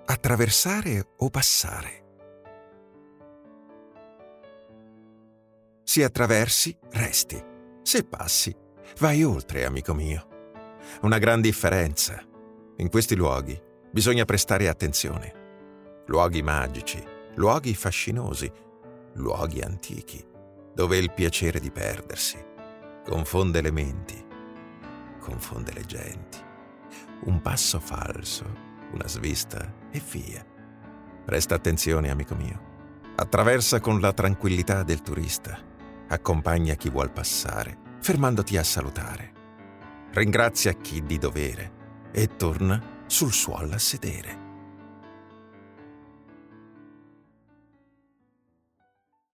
attraversare o passare. Se attraversi, resti. Se passi, vai oltre, amico mio. Una gran differenza. In questi luoghi bisogna prestare attenzione. Luoghi magici, luoghi fascinosi, luoghi antichi, dove il piacere di perdersi confonde le menti, confonde le genti. Un passo falso, una svista e via. Presta attenzione, amico mio. Attraversa con la tranquillità del turista. Accompagna chi vuol passare, fermandoti a salutare. Ringrazia chi di dovere e torna sul suolo a sedere.